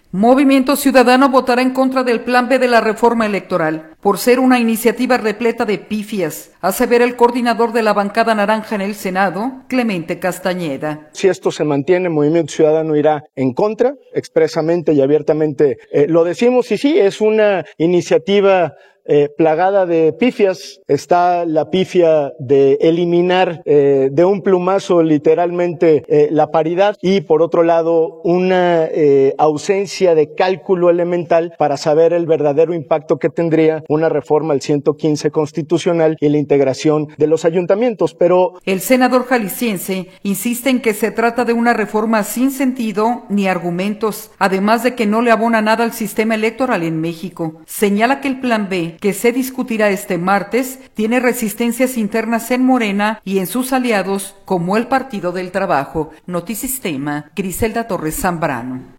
Movimiento Ciudadano votará en contra del Plan B de la reforma electoral, por ser una iniciativa repleta de pifias, asevera el coordinador de la bancada naranja en el Senado, Clemente Castañeda. Si esto se mantiene, Movimiento Ciudadano irá en contra, expresamente y abiertamente lo decimos, y sí, es una iniciativa plagada de pifias. Está la pifia de eliminar de un plumazo literalmente la paridad y por otro lado una ausencia de cálculo elemental para saber el verdadero impacto que tendría una reforma al 115 constitucional y la integración de los ayuntamientos. Pero el senador jalisciense insiste en que se trata de una reforma sin sentido ni argumentos, además de que no le abona nada al sistema electoral en México. Señala que el Plan B, que se discutirá este martes, tiene resistencias internas en Morena y en sus aliados, como el Partido del Trabajo. Notisistema, Griselda Torres Zambrano.